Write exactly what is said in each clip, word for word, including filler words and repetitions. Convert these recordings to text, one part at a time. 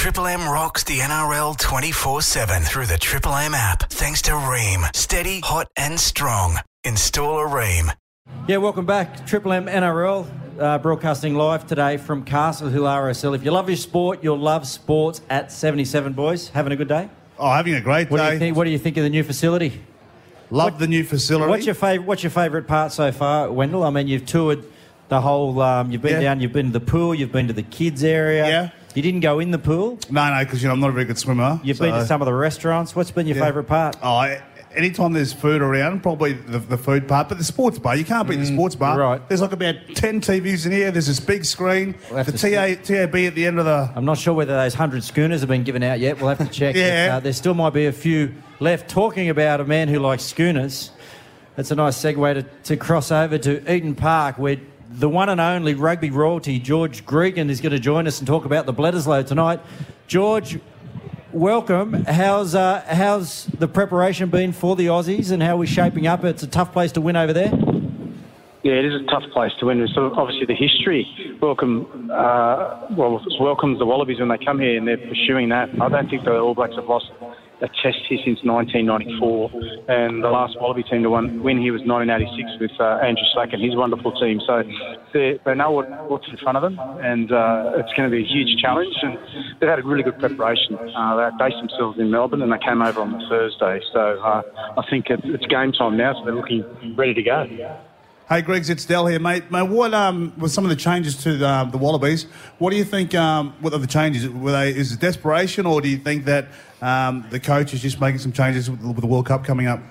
Triple M rocks the N R L twenty-four seven through the Triple M app. Thanks to Ream. Steady, hot and strong. Install a Ream. Yeah, welcome back. Triple M N R L, uh, broadcasting live today from Castle Hill R S L. If you love your sport, you'll love sports at seventy-seven, boys. Having a good day? Oh, having a great what day. Do you think, what do you think of the new facility? Love what, the new facility. What's your favourite What's your favourite part so far, Wendell? I mean, you've toured the whole... Um, you've been yeah. down, you've been to the pool, you've been to the kids area. Yeah. You didn't go in the pool? No, no, because you know, I'm not a very good swimmer. You've so. been to some of the restaurants. What's been your yeah. favourite part? Oh, I, anytime there's food around, probably the, the food part. But the sports bar, you can't beat mm, the sports bar. Right. There's like about ten T Vs in here. There's this big screen. We'll the T A, T A B at the end of the... I'm not sure whether those one hundred schooners have been given out yet. We'll have to check. yeah. But, uh, there still might be a few left. Talking about a man who likes schooners, that's a nice segue to, to cross over to Eden Park, where the one and only rugby royalty, George Gregan, is going to join us and talk about the Bledisloe tonight. George, welcome. How's uh, how's the preparation been for the Aussies and how are we shaping up? It's a tough place to win over there. Yeah, it is a tough place to win. So obviously the history welcome, uh, well, welcomes the Wallabies when they come here and they're pursuing that. I don't think the All Blacks have lost a test here since nineteen ninety-four, and the last Wallaby team to win here was nineteen eighty-six with uh, Andrew Slack and his wonderful team. So they, they know what, what's in front of them, and uh, it's going to be a huge challenge. And they've had a really good preparation. Uh, they based themselves in Melbourne, and they came over on the Thursday. So uh, I think it, it's game time now. So they're looking ready to go. Hey, Greggs, it's Del here, mate. Mate, what um, were some of the changes to the, um, the Wallabies? What do you think? Um, what are the changes? Were they? Is it desperation, or do you think that um, the coach is just making some changes with, with the World Cup coming up?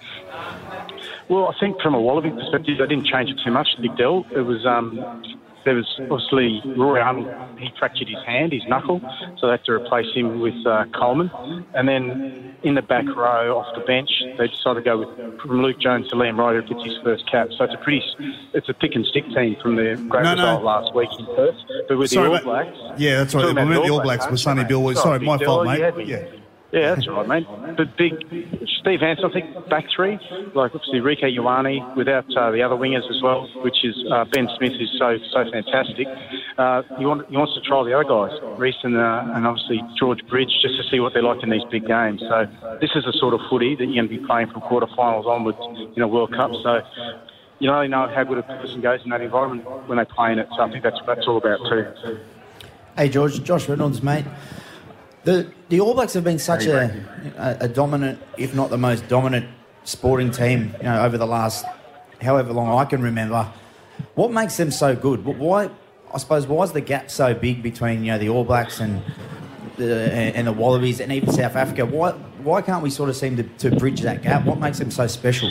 Well, I think from a Wallaby perspective, they didn't change it too much. Big Del. It was. Um, There was obviously Rory Arnold, he fractured his hand, his knuckle, so they had to replace him with uh, Coleman. And then in the back row off the bench, they decided to go with from Luke Jones to Liam Ryder, who gets his first cap. So it's a pretty, it's a thick and stick team from the great no, result no. last week in Perth. But with Sorry, the All mate. Blacks... Yeah, that's right. We meant the All Blacks with Sonny Bill. Sorry, sorry my fault, mate. Yeah. Yeah, that's right, mate. But big Steve Hansen, I think, back three, like obviously Rike Ioane, without uh, the other wingers as well, which is uh, Ben Smith, who's so so fantastic. Uh, he, want, he wants to trial the other guys, Reece and, uh, and obviously George Bridge, just to see what they're like in these big games. So this is the sort of footy that you're going to be playing from quarterfinals onwards in a World Cup. So you only know how good a person goes in that environment when they play in it. So I think that's that's all about too. Hey George, Josh Reynolds, mate. The the All Blacks have been such a, a a dominant, if not the most dominant, sporting team, you know, over the last however long I can remember. What makes them so good? Why, I suppose, why is the gap so big between you know the All Blacks and the and the Wallabies and even South Africa? Why why can't we sort of seem to, to bridge that gap? What makes them so special?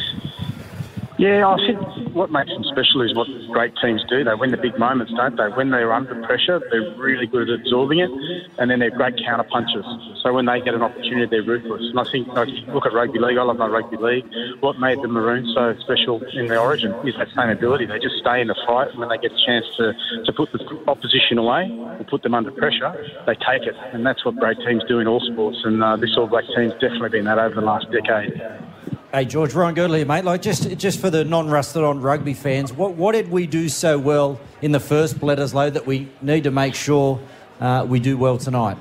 Yeah, I think what makes them special is what great teams do. They win the big moments, don't they? When they're under pressure, they're really good at absorbing it, and then they're great counter punchers. So when they get an opportunity, they're ruthless. And I think, like, look at rugby league. I love my rugby league. What made the Maroons so special in their origin is that same ability. They just stay in the fight, and when they get a chance to, to put the opposition away or put them under pressure, they take it. And that's what great teams do in all sports. And uh, this All Black team's definitely been that over the last decade. Hey, George, Ryan Girdle here, mate. Like, just just for the non-rusted-on rugby fans, what what did we do so well in the first Bledisloe that we need to make sure uh, we do well tonight?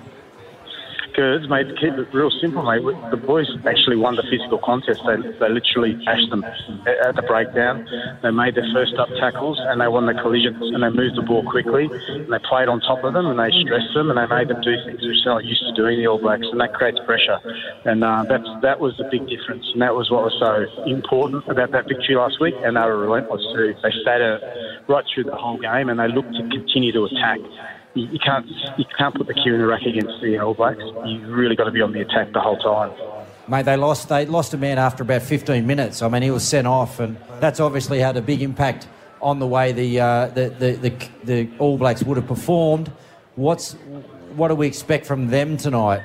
Good, mate. To keep it real simple, mate, the boys actually won the physical contest. They, they literally bashed them at the breakdown. They made their first up tackles and they won the collisions and they moved the ball quickly and they played on top of them and they stressed them and they made them do things which they're not used to doing, the All Blacks, and that creates pressure. And uh, that's, that was the big difference, and that was what was so important about that victory last week, and they were relentless too. They stayed at it right through the whole game and they looked to continue to attack. You, you can't you can't put the cue in the rack against the All Blacks. You've really got to be on the attack the whole time. Mate, they lost they lost a man after about fifteen minutes. I mean, he was sent off, and that's obviously had a big impact on the way the uh, the, the, the the All Blacks would have performed. What's what do we expect from them tonight?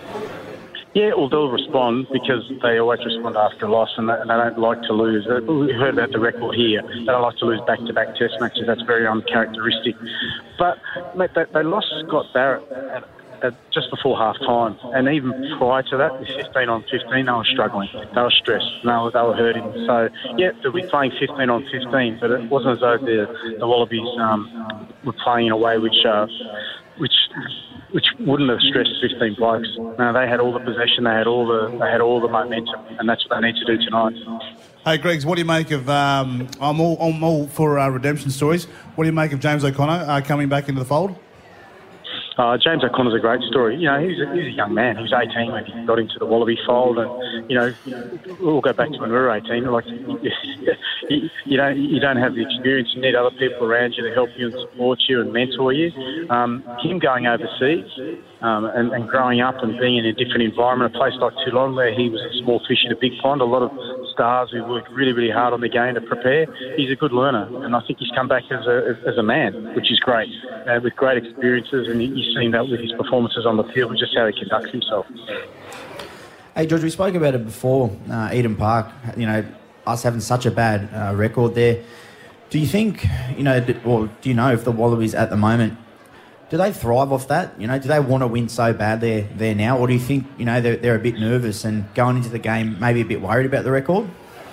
Yeah, well, they'll respond because they always respond after a loss, and they, and they don't like to lose. We heard about the record here. They don't like to lose back-to-back Test matches. That's very uncharacteristic. But, mate, they, they lost Scott Barrett at, at just before half-time, and even prior to that, with fifteen on fifteen, they were struggling. They were stressed. They were, they were hurting. So, yeah, they'll be playing fifteen on fifteen, but it wasn't as though the, the Wallabies um, were playing in a way which... Uh, which which wouldn't have stressed fifteen blokes. No, they had all the possession, they had all the they had all the momentum, and that's what they need to do tonight. Hey, Greggs, what do you make of... Um, I'm, all, I'm all for uh, redemption stories. What do you make of James O'Connor uh, coming back into the fold? Uh, James O'Connor's a great story. You know, he's a, he's a young man. He was eighteen when he got into the Wallaby fold, and you know, we'll go back to when we were eighteen. Like, you, you don't you don't have the experience. You need other people around you to help you and support you and mentor you. Um, him going overseas um, and, and growing up and being in a different environment, a place like Toulon where he was a small fish in a big pond. A lot of stars who worked really, really hard on the game to prepare. He's a good learner, and I think he's come back as a as a man, which is great, uh, with great experiences, and you seen that with his performances on the field, just how he conducts himself. Hey, George, we spoke about it before, uh, Eden Park, you know, us having such a bad uh, record there. Do you think, you know, or do you know if the Wallabies at the moment, do they thrive off that? You know, do they want to win so bad there, there now? Or do you think, you know, they're, they're a bit nervous and going into the game maybe a bit worried about the record?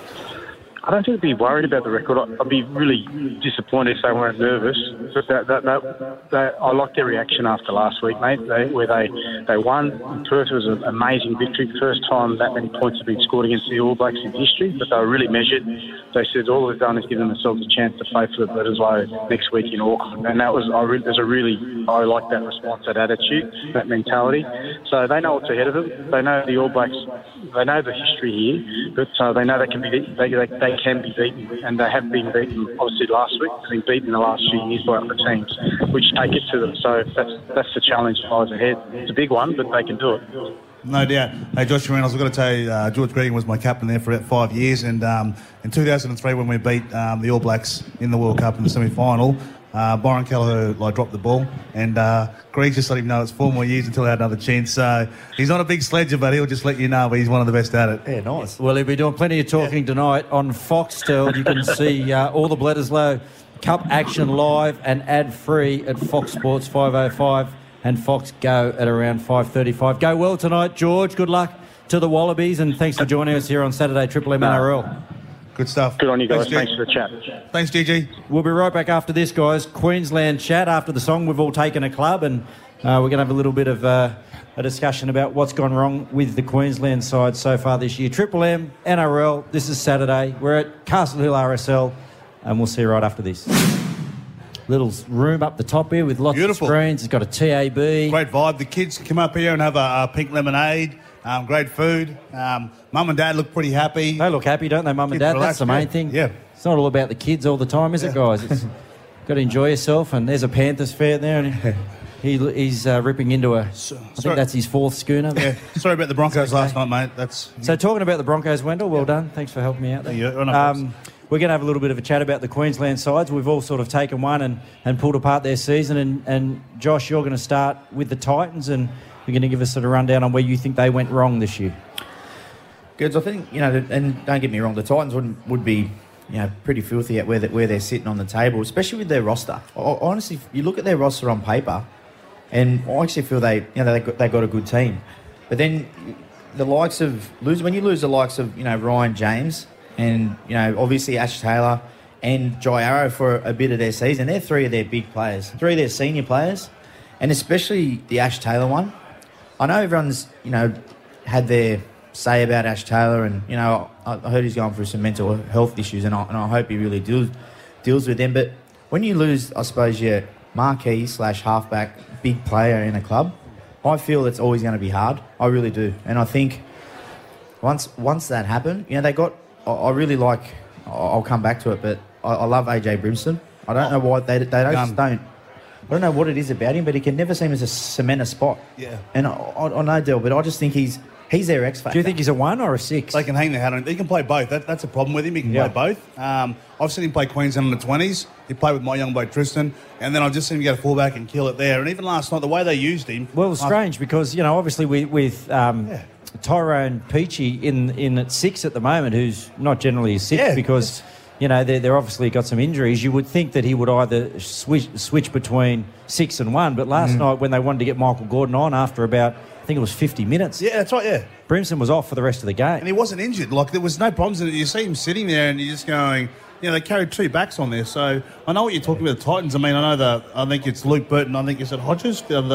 I don't think they'd be worried about the record. I'd be really disappointed if they weren't nervous. But that, that, that, that, I liked their reaction after last week, mate, they, where they, they won. In Perth, it was an amazing victory. First time that many points have been scored against the All Blacks in history, but they were really measured. They said all they've done is given themselves a chance to play for the Bledisloe next week in Auckland. And that was, I re- there's a really, I like that response, that attitude, that mentality. So they know what's ahead of them. They know the All Blacks, they know the history here, but uh, they know they can be, they, they, they can be beaten, and they have been beaten. Obviously, last week they've been beaten in the last few years by other teams, which take it to them. So that's that's the challenge that lies ahead. It's a big one, but they can do it. No doubt. Hey, Josh Reynolds, I've got to tell you, uh, George Gregan was my captain there for about five years, and um, in two thousand three, when we beat um, the All Blacks in the World Cup in the semi-final, uh, Byron Kelleher like dropped the ball, and uh, Greg just let him know it's four more years until I had another chance. So he's not a big sledger, but he'll just let you know he's one of the best at it. Yeah, nice. Well, he'll be doing plenty of talking yeah. tonight on Foxtel. You can see uh, all the Bledisloe Cup action live and ad-free at Fox Sports five oh five and Fox Go at around five thirty-five. Go well tonight, George. Good luck to the Wallabies, and thanks for joining us here on Saturday Triple M N R L. Good stuff. Good on you guys. Thanks, Thanks for the chat. Thanks, G G. We'll be right back after this, guys. Queensland chat after the song. We've all taken a club, and uh, we're going to have a little bit of uh, a discussion about what's gone wrong with the Queensland side so far this year. Triple M, N R L, this is Saturday. We're at Castle Hill R S L, and we'll see you right after this. Little room up the top here with lots Beautiful. of screens. It's got a T A B. Great vibe. The kids come up here and have a, a pink lemonade. Um, great food. Um, Mum and Dad look pretty happy. They look happy, don't they, Mum and Kids Dad? relax, That's the main yeah. thing. Yeah. It's not all about the kids all the time, is Yeah. it, guys? It's got to enjoy yourself. And there's a Panthers fan there, and he, he's uh, ripping into a. So, I think sorry. that's his fourth schooner. Yeah. Sorry about the Broncos okay. last night, mate. That's So talking about the Broncos, Wendell, well Yeah. done. Thanks for helping me out there. Yeah, no um, we're going to have a little bit of a chat about the Queensland sides. We've all sort of taken one and, and pulled apart their season. And, and Josh, you're going to start with the Titans, and you're going to give us a rundown on where you think they went wrong this year. Goods, I think, you know, and don't get me wrong, the Titans would would be, you know, pretty filthy at where they, where they're sitting on the table, especially with their roster. I, honestly, you look at their roster on paper, and I actually feel they, you know, they got, they got a good team. But then the likes of lose when you lose the likes of, you know, Ryan James and, you know, obviously Ash Taylor and Jai Arrow for a bit of their season, they're three of their big players, three of their senior players, and especially the Ash Taylor one. I know everyone's, you know, had their say about Ash Taylor, and you know, I, I heard he's going through some mental health issues, and I, and I hope he really deals deals with them. But when you lose, I suppose, your marquee slash halfback big player in a club, I feel it's always going to be hard. I really do, and I think once once that happened, you know, they got. I, I really like. I'll come back to it, but I, I love A J Brimson. I don't know why they they don't just don't. I don't know what it is about him, but he can never seem to cement a spot. Yeah. And I, I, I know, Del, but I just think he's he's their X factor. Do you think he's a one or a six? They can hang their hat on him. He can play both. That, that's a problem with him. He can Yeah. play both. Um, I've seen him play Queensland in the twenties. He played with my young bloke Tristan, and then I've just seen him go to fullback and kill it there. And even last night, the way they used him. Well, it's strange because, you know, obviously with, with um, Yeah. Tyrone Peachy in in at six at the moment, who's not generally a six Yeah, because, you know, they're, they're obviously got some injuries. You would think that he would either switch, switch between six and one, but last Mm. night when they wanted to get Michael Gordon on after about, I think it was fifty minutes, Yeah, that's right, yeah. Brimson was off for the rest of the game. And he wasn't injured. Like, there was no problems. And you see him sitting there and you're just going, you know, they carried two backs on there. So I know what you're talking about, the Titans. I mean, I know the, I think it's Luke Burton. I think it's at Hodges, the, the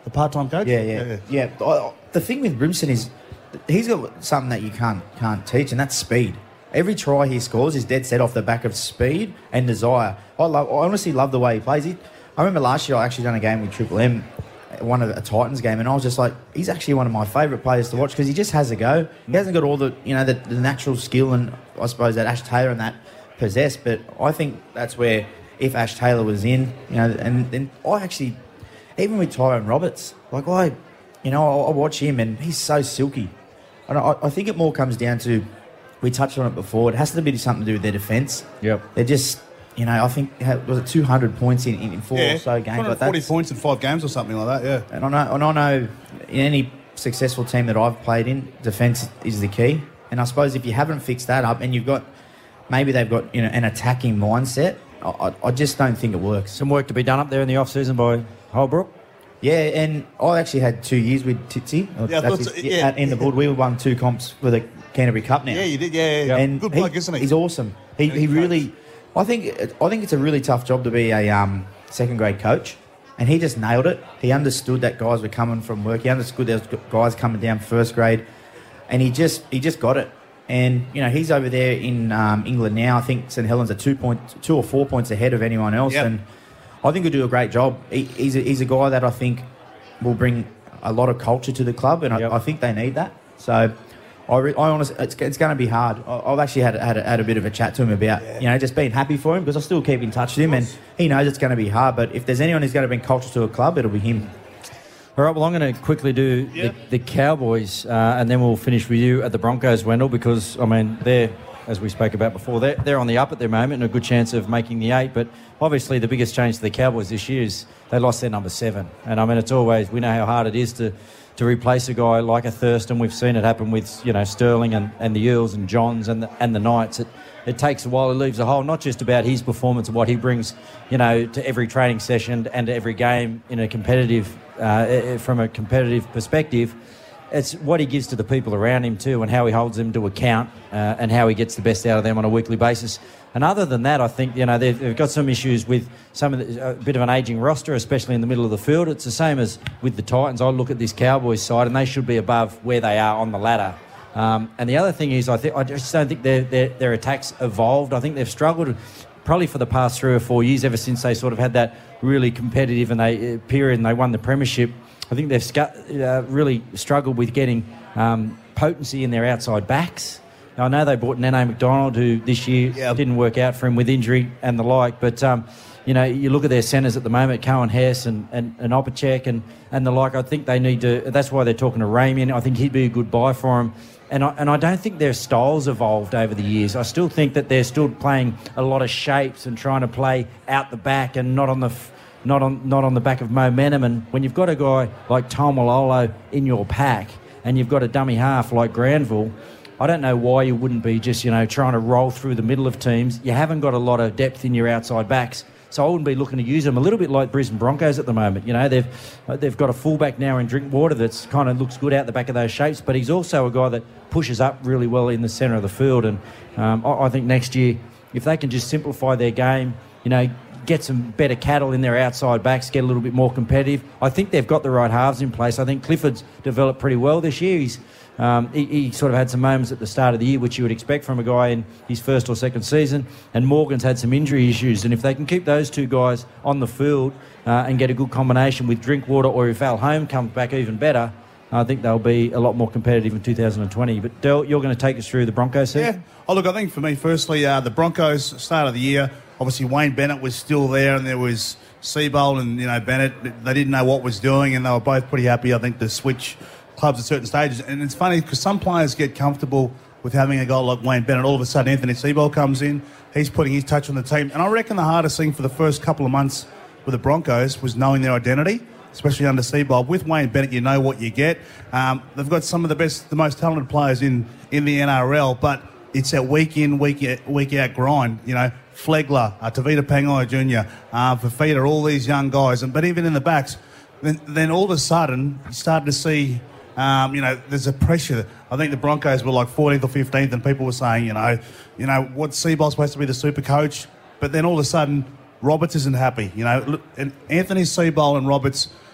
the part-time coach? Yeah, yeah, yeah. yeah. I- The thing with Brimson is he's got something that you can't can't teach, and that's speed. Every try he scores is dead set off the back of speed and desire. I love. I honestly love the way he plays. He, I remember last year I actually done a game with Triple M, one of a Titans game, and I was just like, he's actually one of my favourite players to watch because he just has a go. He hasn't got all the you know the, the natural skill and I suppose that Ash Taylor and that possess, but I think that's where if Ash Taylor was in, you know, and then I actually, even with Tyrone Roberts, like I, you know, I, I watch him and he's so silky. And I, I think it more comes down to, we touched on it before, it has to be something to do with their defence. Yep. They're just, you know, I think, was it two hundred points in, in four Yeah, or so games? Like forty that's, points in five games or something like that, yeah. and I know, and I know in any successful team that I've played in, defence is the key. And I suppose if you haven't fixed that up and you've got, maybe they've got, you know, an attacking mindset, I, I, I just don't think it works. Some work to be done up there in the off-season by Holbrook. Yeah, and I actually had two years with Titsy. Yeah, I That's thought his- so, yeah. at- in the board. We won two comps for the Canterbury Cup now. Yeah, you did, yeah, yeah. And Good he- bloke, isn't he? He's awesome. He, he coach. really, I think, I think it's a really tough job to be a um, second grade coach, and he just nailed it. He understood that guys were coming from work. He understood there was guys coming down first grade, and he just he just got it. And you know he's over there in um, England now. I think St Helens are two point two or four points ahead of anyone else, Yep. and I think he'll do a great job. He, he's a, he's a guy that I think will bring a lot of culture to the club, and Yep. I, I think they need that. So, I, re, I honestly, it's, it's going to be hard. I, I've actually had had a, had a bit of a chat to him about you know just being happy for him because I still keep in touch with him, and he knows it's going to be hard. But if there's anyone who's going to bring culture to a club, it'll be him. All right, well, I'm going to quickly do Yep. the, the Cowboys, uh, and then we'll finish with you at the Broncos, Wendell, because, I mean, they're, as we spoke about before, they're, they're on the up at the moment and a good chance of making the eight. But obviously the biggest change to the Cowboys this year is they lost their number seven. And, I mean, it's always, we know how hard it is to, to replace a guy like a Thurston. We've seen it happen with, you know, Sterling and, and the Earls and Johns and the, and the Knights. It, it takes a while. It leaves a hole, not just about his performance and what he brings, you know, to every training session and to every game in a competitive, uh, from a competitive perspective. It's what he gives to the people around him too, and how he holds them to account, uh, and how he gets the best out of them on a weekly basis. And other than that, I think you know they've, they've got some issues with some of the, a bit of an ageing roster, especially in the middle of the field. It's the same as with the Titans. I look at this Cowboys side, and they should be above where they are on the ladder. Um, and the other thing is, I think I just don't think their, their their attacks evolved. I think they've struggled probably for the past three or four years, ever since they sort of had that really competitive and they uh, period and they won the premiership. I think they've scu- uh, really struggled with getting um, potency in their outside backs. Now, I know they bought Nene McDonald, who this year Yeah. didn't work out for him with injury and the like, but um, you know, you look at their centres at the moment, Cohen Hess and, and, and Opacek and, and the like. I think they need to, that's why they're talking to Ramian. I think he'd be a good buy for him. And I, and I don't think their styles evolved over the years. I still think that they're still playing a lot of shapes and trying to play out the back and not on the f- not on not on the back of momentum. And when you've got a guy like Taumalolo in your pack and you've got a dummy half like Granville, I don't know why you wouldn't be just, you know, trying to roll through the middle of teams. You haven't got a lot of depth in your outside backs. So I wouldn't be looking to use them. A little bit like Brisbane Broncos at the moment. You know, they've they've got a fullback now in Drinkwater that's kind of looks good out the back of those shapes, but he's also a guy that pushes up really well in the centre of the field. And um, I, I think next year, if they can just simplify their game, you know, get some better cattle in their outside backs, get a little bit more competitive. I think they've got the right halves in place. I think Clifford's developed pretty well this year. He's Um, he, he sort of had some moments at the start of the year, which you would expect from a guy in his first or second season. And Morgan's had some injury issues. And if they can keep those two guys on the field uh, and get a good combination with Drinkwater, or if Al Home comes back even better, I think they'll be a lot more competitive in two thousand twenty. But Del, you're going to take us through the Broncos season? Yeah. Oh, look, I think for me, firstly, uh, the Broncos, start of the year, obviously Wayne Bennett was still there, and there was Seabold and, you know, Bennett. They didn't know what was doing, and they were both pretty happy, I think, to switch clubs at certain stages. And it's funny because some players get comfortable with having a guy like Wayne Bennett. All of a sudden, Anthony Seabold comes in. He's putting his touch on the team. And I reckon the hardest thing for the first couple of months with the Broncos was knowing their identity, especially under Seabold. With Wayne Bennett, you know what you get. Um, they've got some of the best, the most talented players in, in the N R L, but it's that week in, week out, week out grind. You know, Flegler, uh, Tavita Pangai Junior, uh, Fafita, all these young guys. And But even in the backs, then, then all of a sudden, you start to see... Um, you know, there's a pressure. I think the Broncos were like fourteenth or fifteenth, and people were saying, you know, you know, what's Seabold supposed to be the super coach? But then all of a sudden, Roberts isn't happy. You know, look, and Anthony Seabold and Roberts,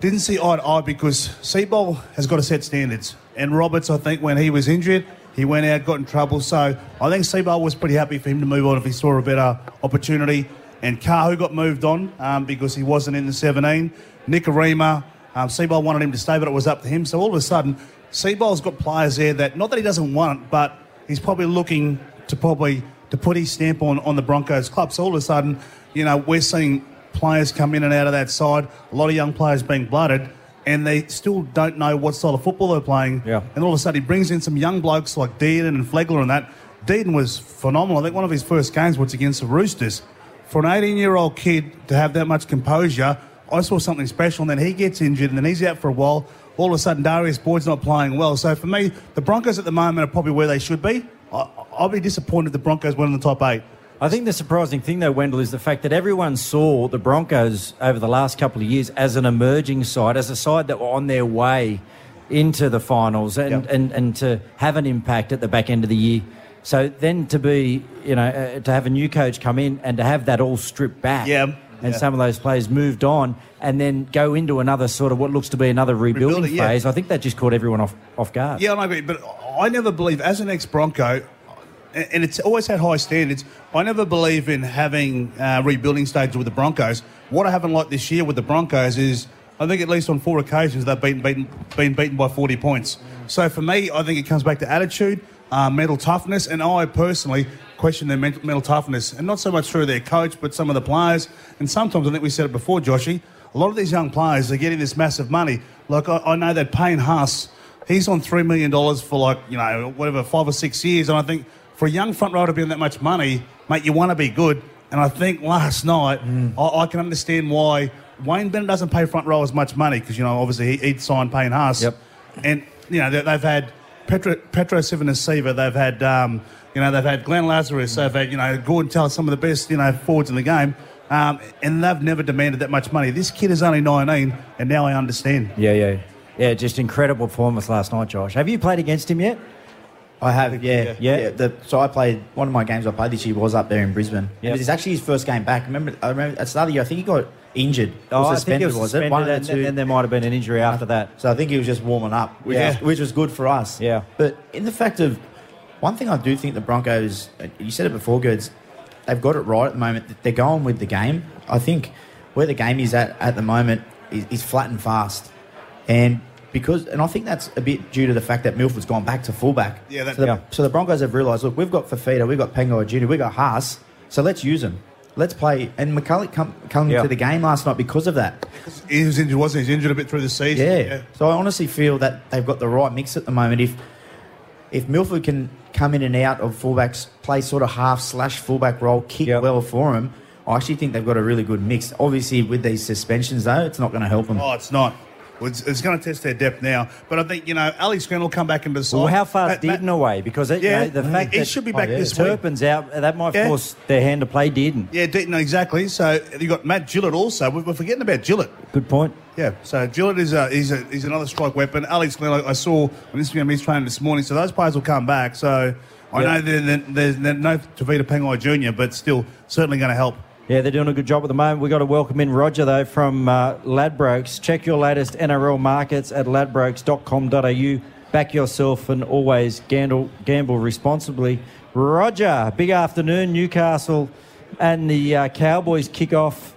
didn't see eye to eye because Seabold has got to set standards. And Roberts, I think, when he was injured, he went out, got in trouble. So I think Seabold was pretty happy for him to move on if he saw a better opportunity. And Kahu got moved on um, because he wasn't in the seventeen. Nikorima, um, Seabold wanted him to stay, but it was up to him. So all of a sudden, Seabold's got players there that, not that he doesn't want, but he's probably looking to probably to put his stamp on, on the Broncos club. So all of a sudden, you know, we're seeing players come in and out of that side, a lot of young players being blooded, and they still don't know what style of football they're playing. Yeah. And all of a sudden he brings in some young blokes like Dearden and Flegler and that. Dearden was phenomenal. I think one of his first games was against the Roosters. For an eighteen-year-old kid to have that much composure, I saw something special, and then he gets injured, and then he's out for a while. All of a sudden, Darius Boyd's not playing well. So for me, the Broncos at the moment are probably where they should be. I, I'll be disappointed if the Broncos went in the top eight. I think the surprising thing, though, Wendell, is the fact that everyone saw the Broncos over the last couple of years as an emerging side, as a side that were on their way into the finals and, Yep. and, and to have an impact at the back end of the year. So then to be, you know, uh, to have a new coach come in and to have that all stripped back. Yeah. And Yeah. some of those players moved on and then go into another sort of what looks to be another rebuilding Rebuilding, yeah. phase. I think that just caught everyone off, off guard. Yeah, I agree. But I never believe, as an ex-Bronco, and it's always had high standards, I never believe in having uh, rebuilding stages with the Broncos. What I haven't liked this year with the Broncos is, I think at least on four occasions they've been beaten, been beaten by forty points. So for me, I think it comes back to attitude, uh, mental toughness, and I personally question their mental, mental toughness, and not so much through their coach, but some of the players. And sometimes, I think we said it before, Joshy, a lot of these young players are getting this massive money. Like I, I know that Payne Haas, he's on three million dollars for like, you know, whatever, five or six years, and I think for a young front row to be on that much money, mate, you want to be good. And I think last night, mm. I, I can understand why Wayne Bennett doesn't pay front row as much money because, you know, obviously he, he'd signed Payne Haas. Yep. And, you know, they, they've had Petro, Petro Sivanasiva, they've had, um, you know, they've had Glenn Lazarus, they've had, you know, Gordon Taylor, some of the best, you know, forwards in the game. Um, and they've never demanded that much money. This kid is only nineteen, and now I understand. Yeah, yeah. Yeah, just incredible performance last night, Josh. Have you played against him yet? I have, yeah. Yeah. yeah the, so I played, one of my games I played this year was up there in Brisbane. Yep. It was actually his first game back. Remember, I remember at the start of the year, I think he got injured. Oh, or I suspended, think it was suspended, was it? One of the and, two. and there might have been an injury after that. So I think he was just warming up, which, Yeah. was, which was good for us. Yeah. But in the fact of, one thing I do think the Broncos, you said it before, Gerds, they've got it right at the moment. They're going with the game. I think where the game is at at the moment is, is flat and fast. And because, and I think that's a bit due to the fact that Milford's gone back to fullback. Yeah, that- so, the, yeah. so the Broncos have realised, look, we've got Fafita, we've got Pangai Junior, we've got Haas, so let's use them. Let's play. And McCulloch come, come Yeah. to the game last night because of that. He was injured, wasn't he? He was injured a bit through the season. Yeah. So I honestly feel that they've got the right mix at the moment. If if Milford can come in and out of fullbacks, play sort of half slash fullback role, kick Yep. well for him, I actually think they've got a really good mix. Obviously, with these suspensions, though, it's not going to help them. Oh, it's not. Well, It's, it's going to test their depth now. But I think, you know, Alex Green will come back into the side. Well, how far Matt- is Dearden away? Because it, Yeah, you know, the fact he that should be back oh, yeah. this week. Turpin's out, that might Yeah. force their hand to play Dearden. Yeah, De- no, exactly. So you've got Matt Gillett also. We're we're forgetting about Gillett. Good point. Yeah, so Gillett is a, he's, a, he's another strike weapon. Alex Glenn, I, I saw on Instagram he's training this morning, so those players will come back. So I Yeah. know there- there- there's no Tavita Pangai Junior, but still certainly going to help. Yeah, they're doing a good job at the moment. We've got to welcome in Roger, though, from uh, Ladbrokes. Check your latest N R L markets at ladbrokes dot com dot a u. Back yourself and always gamble, gamble responsibly. Roger, big afternoon. Newcastle and the uh, Cowboys kick off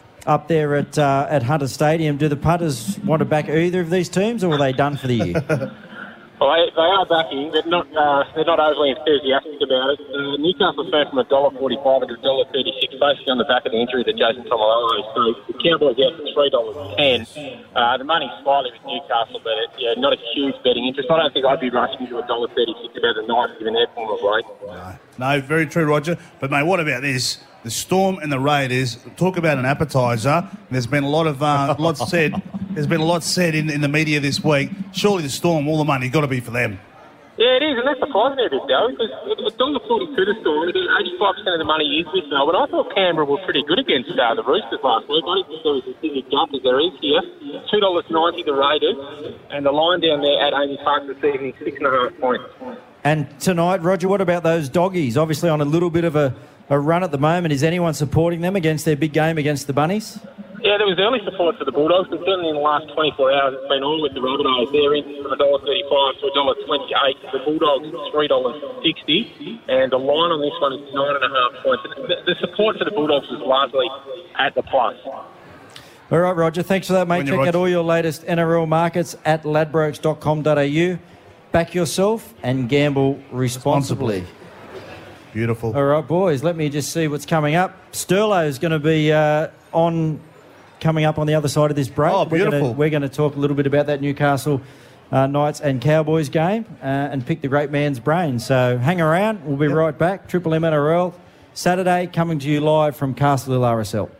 up there at uh, at Hunter Stadium. Do the punters want to back either of these teams, or are they done for the year? Well, they, they are backing. They're not. Uh, they're not overly enthusiastic about it. Uh, Newcastle's turned from a dollar forty-five to a dollar thirty-six, basically on the back of the injury to Jason Tomalolo. So the Cowboys out for three dollars ten. Uh, the money's slightly with Newcastle, but it, yeah, not a huge betting interest. I don't think I'd be rushing to a dollar thirty-six about the night, given their form of late. No, very true, Roger. But, mate, what about this? The Storm and the Raiders, talk about an appetiser. There's been a lot of uh, lots said. There's been a lot said in, in the media this week. Surely the Storm, all the money, got to be for them. Yeah, it is, and that's surprising me a bit, though, because a dollar forty-two to Storm, about eighty-five percent of the money is with Melbourne. I thought Canberra were pretty good against uh, the Roosters last week. I didn't think there was as big a gap as there is here. two dollars ninety the Raiders, and the line down there at Amy Park this evening, six and a half points. And tonight, Roger, what about those doggies? Obviously on a little bit of a, a run at the moment. Is anyone supporting them against their big game against the Bunnies? Yeah, there was early support for the Bulldogs, but certainly in the last twenty-four hours, it's been all with the Rabbitohs. They're in from one dollar thirty-five to one dollar twenty-eight. The Bulldogs, three dollars sixty. And the line on this one is nine and a half points. The, the support for the Bulldogs is largely at the plus. All right, Roger. Thanks for that, mate. When Check you're out Roger. all your latest N R L markets at ladbrokes dot com dot a u. Back yourself and gamble responsibly. Beautiful. All right, boys. Let me just see what's coming up. Sterlo is going to be uh, on... coming up on the other side of this break. Oh, beautiful. We're going to talk a little bit about that Newcastle uh, Knights and Cowboys game uh, and pick the great man's brain. So hang around. We'll be yep. right back. Triple M N R L, Saturday, coming to you live from Castle Hill R S L.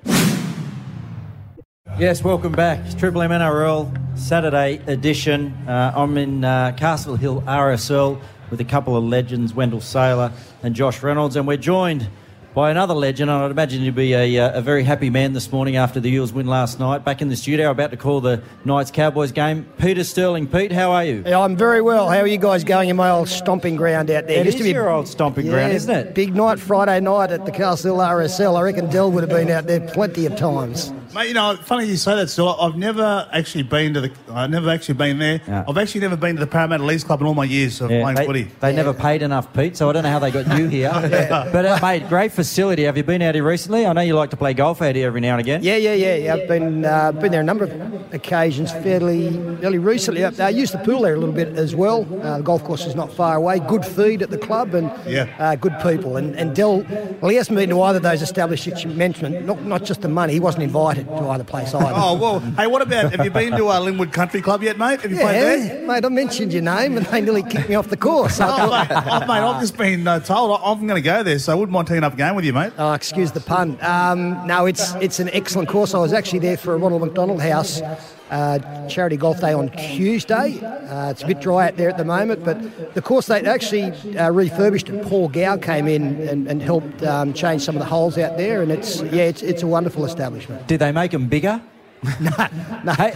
Yes, welcome back. Triple M N R L, Saturday edition. Uh, I'm in uh, Castle Hill R S L with a couple of legends, Wendell Saylor and Josh Reynolds, and we're joined by another legend, and I'd imagine you'd be a, a very happy man this morning after the Eels win last night. Back in the studio, about to call the Knights-Cowboys game. Peter Sterling. Pete, how are you? Yeah, I'm very well. How are you guys going in my old stomping ground out there? It Used is to be your old stomping yeah, ground, isn't it? Big night Friday night at the Castle Hill R S L. I reckon Dell would have been out there plenty of times. Mate, you know, funny you say that, Still. I've never actually been to the... I've never actually been there. Yeah. I've actually never been to the Parramatta Leagues Club in all my years of Yeah, playing they, footy. They Yeah. never paid enough, Pete, so I don't know how they got you here. yeah. But, uh, mate, great facility. Have you been out here recently? I know you like to play golf out here every now and again. Yeah, yeah, yeah. yeah. I've been uh, been there a number of occasions fairly, fairly recently. I used the pool there a little bit as well. Uh, the golf course is not far away. Good feed at the club and Yeah. uh, good people. And, and Dell, well, he hasn't been to either of those establishments you mentioned. Not, not just the money. He wasn't invited to either place either. Oh, well, hey, what about... Have you been to uh, Linwood Country Club yet, mate? Have you played there? Yeah, mate, I mentioned your name and they nearly kicked me off the course. Oh, mate, oh, mate, I've just been uh, told I'm going to go there, so I wouldn't mind teeing up a game with you, mate. Oh, excuse the pun. Um, no, it's it's an excellent course. I was actually there for a Ronald McDonald House uh, charity golf day on Tuesday. Uh, it's a bit dry out there at the moment, but the course they actually uh, refurbished it. Paul Gow came in and, and helped um, change some of the holes out there, and it's yeah, it's it's a wonderful establishment. Did they make them bigger? no, no, Hey,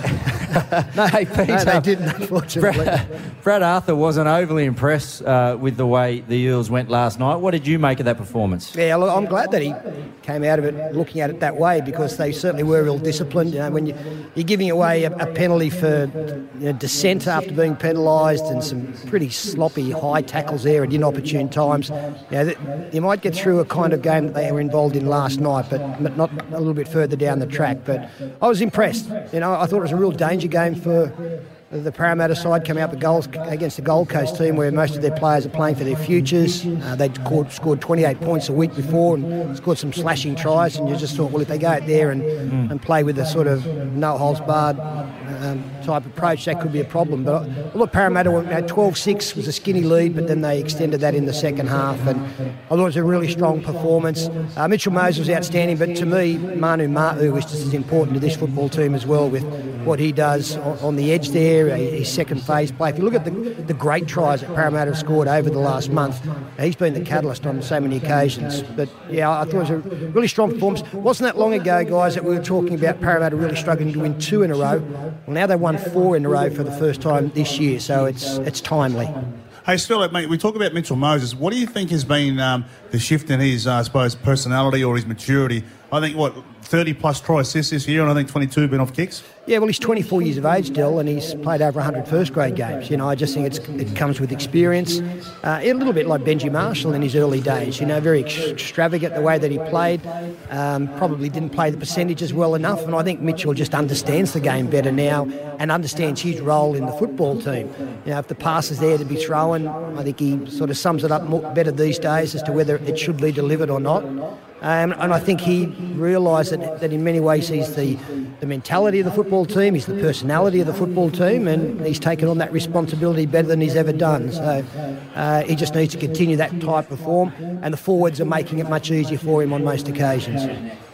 no, hey, Peter. no, they didn't, unfortunately. Brad, Brad Arthur wasn't overly impressed uh, with the way the Eels went last night. What did you make of that performance? Yeah, look, I'm glad that he came out of it looking at it that way, because they certainly were ill disciplined. You know, when you, you're giving away a, a penalty for you know, dissent after being penalised and some pretty sloppy high tackles there at inopportune times, you know, that, you might get through a kind of game that they were involved in last night, but not a little bit further down the track. But I was impressed. You know, I thought it was a real danger game for the Parramatta side coming up the goals against the Gold Coast team, where most of their players are playing for their futures. Uh, they'd scored, scored twenty-eight points a week before and scored some slashing tries, and you just thought, well, if they go out there and, mm. and play with a sort of no holds barred um, type approach, that could be a problem. But look, Parramatta went twelve six was a skinny lead, but then they extended that in the second half, and I thought it was a really strong performance. Uh, Mitchell Moses was outstanding, but to me, Manu Ma'u is just as important to this football team as well, with what he does on, on the edge there. His second phase play. If you look at the, the great tries that Parramatta have scored over the last month, he's been the catalyst on so many occasions. But yeah, I thought it was a really strong performance. Wasn't that long ago, guys, that we were talking about Parramatta really struggling to win two in a row. Well, now they've won four in a row for the first time this year, so it's it's timely. Hey, still, mate, we talk about Mitchell Moses. What do you think has been um, the shift in his, uh, I suppose, personality or his maturity? I think, what, thirty plus try assists this year, and I think twenty-two been off kicks? Yeah, well, he's twenty-four years of age still, and he's played over one hundred first-grade games. You know, I just think it's, it comes with experience. Uh, a little bit like Benji Marshall in his early days, you know, very ex- extravagant the way that he played. Um, probably didn't play the percentages well enough, and I think Mitchell just understands the game better now and understands his role in the football team. You know, if the pass is there to be thrown, I think he sort of sums it up more, better these days as to whether it should be delivered or not. Um, and I think he realised that, that in many ways he's the, the mentality of the football team, he's the personality of the football team, and he's taken on that responsibility better than he's ever done. So uh, he just needs to continue that type of form, and the forwards are making it much easier for him on most occasions.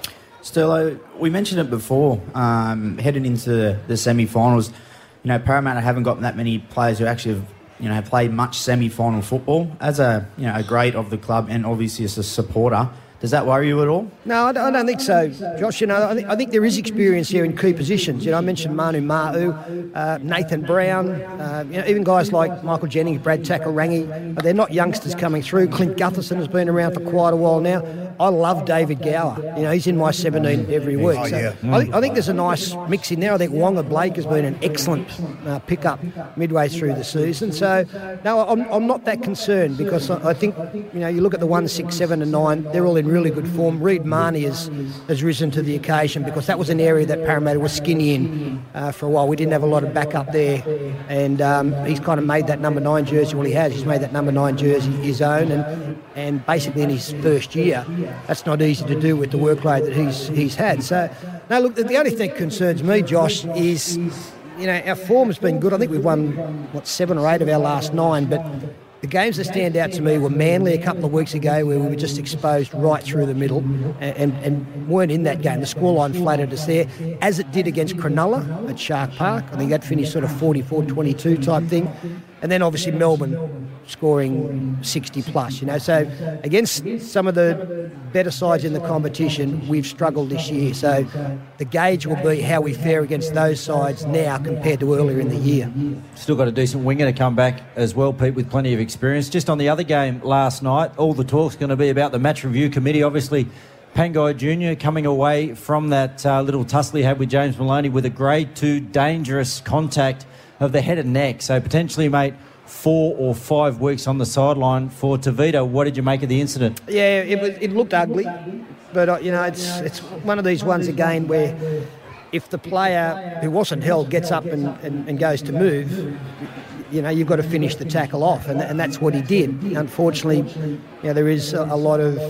Sterlo, we mentioned it before, um, heading into the semi-finals, you know, Parramatta haven't got that many players who actually have, you know, have played much semi-final football. As a, you know, a great of the club and obviously as a supporter, Does that worry you at all? No, I don't, I don't think so, Josh. You know, I think, I think there is experience here in key positions. You know, I mentioned Manu Ma'u, uh, Nathan Brown, uh, you know, even guys like Michael Jennings, Brad Tackle-Rangi, but they're not youngsters coming through. Clint Gutherson has been around for quite a while now. I love David Gower. You know, he's in my seventeen every week. Oh, so yeah. I, think, I think there's a nice mix in there. I think Wonga Blake has been an excellent uh, pickup midway through the season. So, no, I'm, I'm not that concerned because I, I think, you know, you look at the one, six, seven and nine, they're all in really good form. Reid Marnie has, has risen to the occasion because that was an area that Parramatta was skinny in uh, for a while. We didn't have a lot of backup there, and um, he's kind of made that number nine jersey, well he has, he's made that number nine jersey his own, and and basically in his first year, that's not easy to do with the workload that he's he's had. So, no, look, the only thing that concerns me, Josh, is, you know, our form has been good. I think we've won, what, seven or eight of our last nine, but the games that stand out to me were Manly a couple of weeks ago where we were just exposed right through the middle and, and, and weren't in that game. The scoreline flattered us there, as it did against Cronulla at Shark Park. I think that finished sort of forty-four twenty-two type thing. And then obviously Melbourne scoring sixty plus, you know. So against some of the better sides in the competition, we've struggled this year. So the gauge will be how we fare against those sides now compared to earlier in the year. Still got a decent winger to come back as well, Pete, with plenty of experience. Just on the other game last night, all the talk's going to be about the match review committee. Obviously, Pangai Junior coming away from that uh, little tussle he had with James Maloney with a grade two dangerous contact of the head and neck. So potentially, mate, four or five weeks on the sideline for Tavita. What did you make of the incident? Yeah, it was, it looked ugly, but uh, you know, it's it's one of these ones again where if the player who wasn't held gets up and, and, and goes to move, you know, you've got to finish the tackle off, and, and that's what he did. Unfortunately, you know, there is a, a lot of,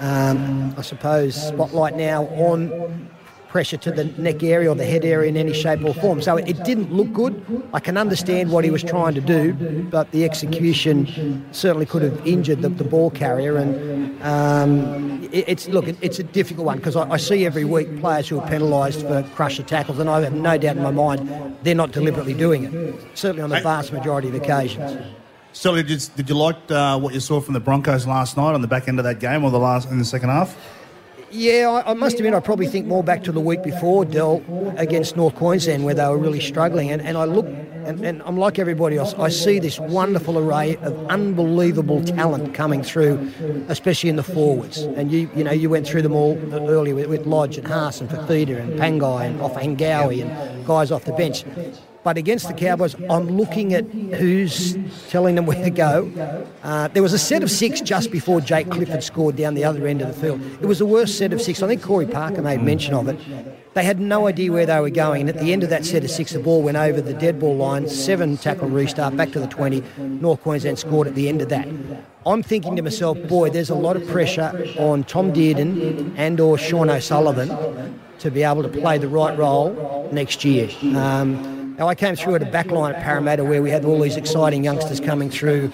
um, I suppose, spotlight now on pressure to the neck area or the head area in any shape or form. So it didn't look good. I can understand what he was trying to do, but the execution certainly could have injured the, the ball carrier. And um, it, it's look, it, it's a difficult one because I, I see every week players who are penalised for crusher tackles, and I have no doubt in my mind they're not deliberately doing it. Certainly on the vast majority of occasions. Sully, did, did you like uh, what you saw from the Broncos last night on the back end of that game, or the last in the second half? Yeah, I, I must admit I probably think more back to the week before, Del, against North Queensland, where they were really struggling. And, and I look, and, and I'm like everybody else, I see this wonderful array of unbelievable talent coming through, especially in the forwards. And you you know, you went through them all earlier with, with Lodge and Haas and Fafita and Pangai and Ofahengawi and guys off the bench. But against the Cowboys, I'm looking at who's telling them where to go. Uh, there was a set of six just before Jake Clifford scored down the other end of the field. It was the worst set of six. I think Corey Parker made mention of it. They had no idea where they were going. And at the end of that set of six, the ball went over the dead ball line, seven tackle restart, back to the twenty. North Queensland scored at the end of that. I'm thinking to myself, boy, there's a lot of pressure on Tom Dearden and or Sean O'Sullivan to be able to play the right role next year. Um, Now, I came through at a backline at Parramatta where we had all these exciting youngsters coming through.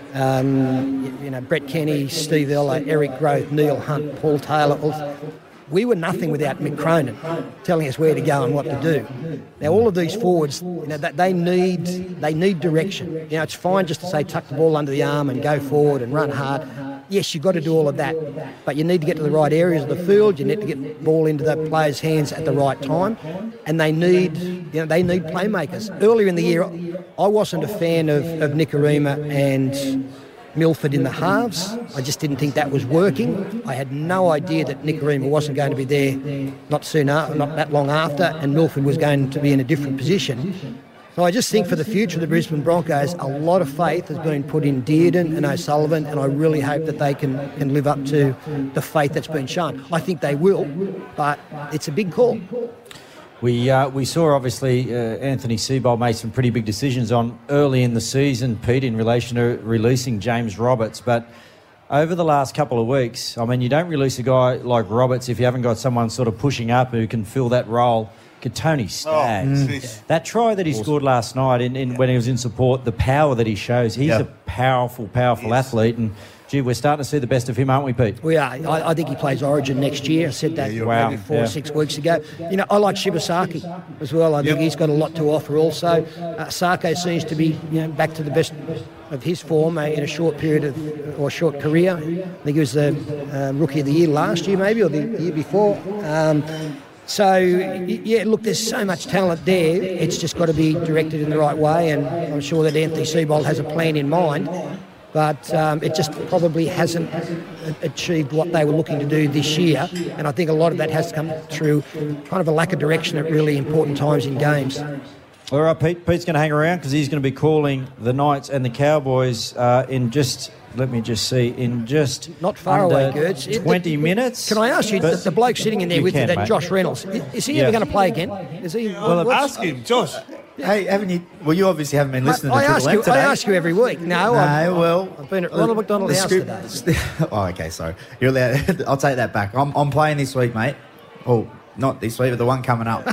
Um, you know, Brett Kenny, Steve Ella, Eric Groth, Neil Hunt, Paul Taylor. We were nothing without Mick Cronin telling us where to go and what to do. Now, all of these forwards, you know, they need they need direction. You know, it's fine just to say tuck the ball under the arm and go forward and run hard. Yes, you've got to do all of that, but you need to get to the right areas of the field. You need to get the ball into the players' hands at the right time, and they need, you know, they need playmakers. Earlier in the year, I wasn't a fan of, of Nikorima and Milford in the halves. I just didn't think that was working. I had no idea that Nikorima wasn't going to be there not soon after, not that long after, and Milford was going to be in a different position. So I just think for the future of the Brisbane Broncos, a lot of faith has been put in Dearden and O'Sullivan, and I really hope that they can, can live up to the faith that's been shown. I think they will, but it's a big call. We uh, we saw, obviously, uh, Anthony Seibold made some pretty big decisions on early in the season, Pete, in relation to releasing James Roberts. But over the last couple of weeks, I mean, you don't release a guy like Roberts if you haven't got someone sort of pushing up who can fill that role. Tony Staggs. Oh, mm. That try that he awesome. scored last night in, in, yeah. when he was in support, the power that he shows, he's yeah. a powerful, powerful yes. athlete. And gee, we're starting to see the best of him, aren't we, Pete? We are. I, I think he plays Origin next year. I said that Yeah, wow. maybe four Yeah. or six weeks ago. You know, I like Shibasaki as well. I think Yep. he's got a lot to offer also. Uh, Sako seems to be, you know, back to the best of his form uh, in a short period of, or short career. I think he was the uh, Rookie of the Year last year maybe, or the year before. Um, So, yeah, look, there's so much talent there. It's just got to be directed in the right way, and I'm sure that Anthony Seibold has a plan in mind, but um, it just probably hasn't achieved what they were looking to do this year, and I think a lot of that has to come through kind of a lack of direction at really important times in games. All right, Pete. Pete's going to hang around because he's going to be calling the Knights and the Cowboys uh, in just... Let me just see, in just Not far under away, Gertz. It- twenty it- minutes. Can I ask you, the, But- the bloke sitting in there You with can, you, that mate. Josh Reynolds, i- is he Yeah. ever going to play again? Is he? Well, what's- Ask him, Josh. Hey, haven't you? Well, you obviously haven't been listening I, I to ask Triple you. M today. I ask you every week. No, I'm, No, well, I've been at Ronald McDonald the House script- today. Oh, okay, sorry. You're allowed. I'll take that back. I'm, I'm playing this week, mate. Oh, not this week, but the one coming up.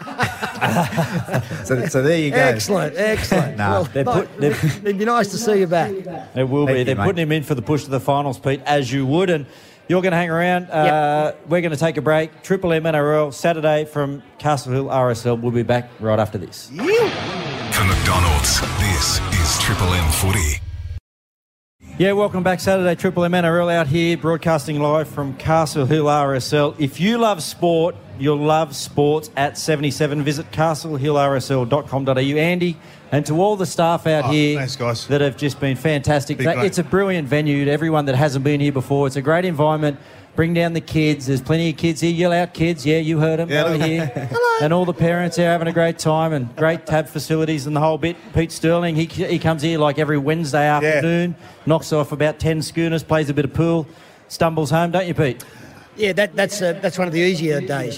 so, so there you go. Excellent, excellent. Nah. well, They're no, put- they're- it'd be nice to see you back. It will be. Thank you, They're mate. putting him in for the push to the finals, Pete, as you would. And you're going to hang around. Uh, We're going to take a break. Triple M N R L, Saturday from Castle Hill R S L. We'll be back right after this. From McDonald's, this is Triple M Footy. Yeah, welcome back. Saturday, Triple M N R L out here, broadcasting live from Castle Hill R S L. If you love sport, you'll love sports at seventy-seven. Visit castle hill r s l dot com dot a u. Andy, and to all the staff out Oh, here thanks, guys. that have just been fantastic. Big That- mate. it's a brilliant venue to everyone that hasn't been here before. It's a great environment. Bring down the kids. There's plenty of kids here. Yell out, kids. Yeah, you heard them Yeah. over here. And all the parents are having a great time and great tab facilities and the whole bit. Pete Sterling, he, he comes here like every Wednesday afternoon, knocks off about ten schooners, plays a bit of pool, stumbles home, don't you, Pete? Yeah, that, that's uh, that's one of the easier days.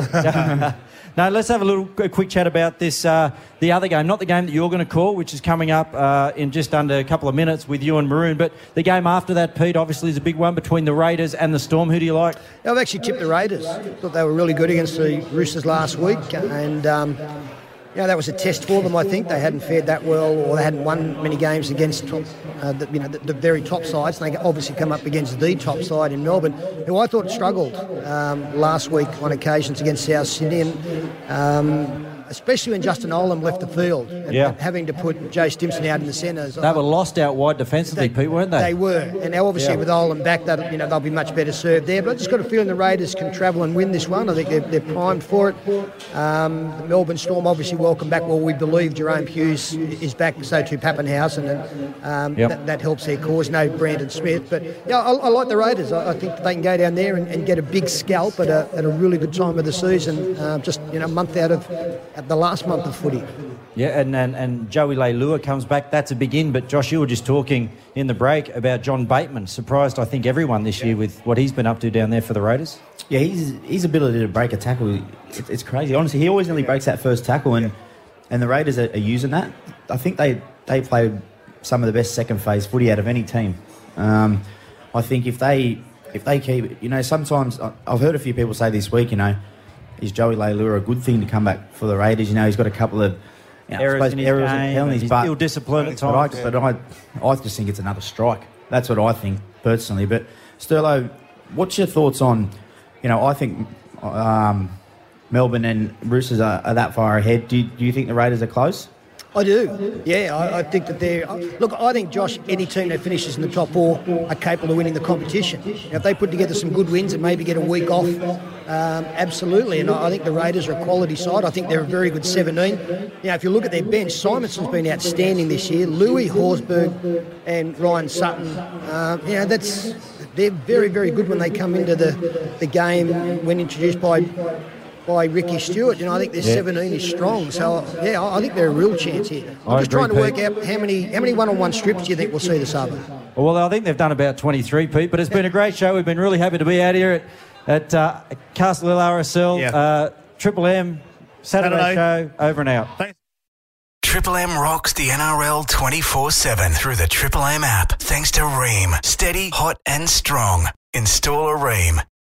Yeah. Now, let's have a little a quick chat about this, uh, the other game, not the game that you're going to call, which is coming up uh, in just under a couple of minutes with you and Maroon, but the game after that, Pete, obviously is a big one between the Raiders and the Storm. Who do you like? I've actually tipped the Raiders. Thought they were really good against the Roosters last week, and um, you know, that was a test for them. I think they hadn't fared that well, or they hadn't won many games against top, uh, the, you know the, the very top sides. And they obviously come up against the top side in Melbourne, who I thought struggled um, last week on occasions against South Sydney, and, um, especially when Justin Olam left the field, and Yeah. having to put Jay Stimson out in the centres. They were lost out wide defensively, Pete, weren't they? They were, and now obviously Yeah. with Olam back, that you know they'll be much better served there. But I just got a feeling the Raiders can travel and win this one. I think they're, they're primed for it. Um, the Melbourne Storm obviously welcome back. Well, we believe Jerome Hughes is back, so too Pappenhausen, and um, Yep. that, that helps their cause. No Brandon Smith, but yeah, I, I like the Raiders. I, I think they can go down there and, and get a big scalp at a, at a really good time of the season. Uh, just you know, a month out of at the last month of footy. Yeah, and, and, and Joey Leilua comes back. That's a big in. But, Josh, you were just talking in the break about John Bateman. Surprised, I think, everyone this year with what he's been up to down there for the Raiders. Yeah, his his ability to break a tackle, it, it's crazy. Honestly, he always nearly breaks that first tackle, and and the Raiders are, are using that. I think they they play some of the best second phase footy out of any team. Um, I think if they if they keep, you know, sometimes I- I've heard a few people say this week, you know, is Joey Leilua a good thing to come back for the Raiders? You know, he's got a couple of you know, I Errors suppose in his errors game, penalties, he's but ill-disciplined at but I, times. but I, I just think it's another strike. That's what I think personally. But Sterlo, what's your thoughts on? You know, I think um, Melbourne and Roosters are, are that far ahead. Do you, do you think the Raiders are close? I do. Yeah, I, I think that they're... Look, I think, Josh, any team that finishes in the top four are capable of winning the competition. Now, if they put together some good wins and maybe get a week off, um, absolutely. And I, I think the Raiders are a quality side. I think they're a very good seventeen. You know, if you look at their bench, Simonson's been outstanding this year. Louis Horsburgh and Ryan Sutton, uh, you know, that's... They're very, very good when they come into the, the game when introduced by... by Ricky Stewart. You know, I think their Yeah. seventeen is strong. So, yeah, I I think they're a real chance here. I'm I just agree, trying to work Pete. out how many how many one-on-one strips do you think we'll see this over? Well, I think they've done about twenty-three, Pete, but it's been a great show. We've been really happy to be out here at, at uh, Castle Hill R S L. Yeah. Uh, Triple M, Saturday, Saturday. show, over and out. Triple M rocks the N R L twenty-four seven through the Triple M app. Thanks to Ream. Steady, hot and strong. Install a Ream.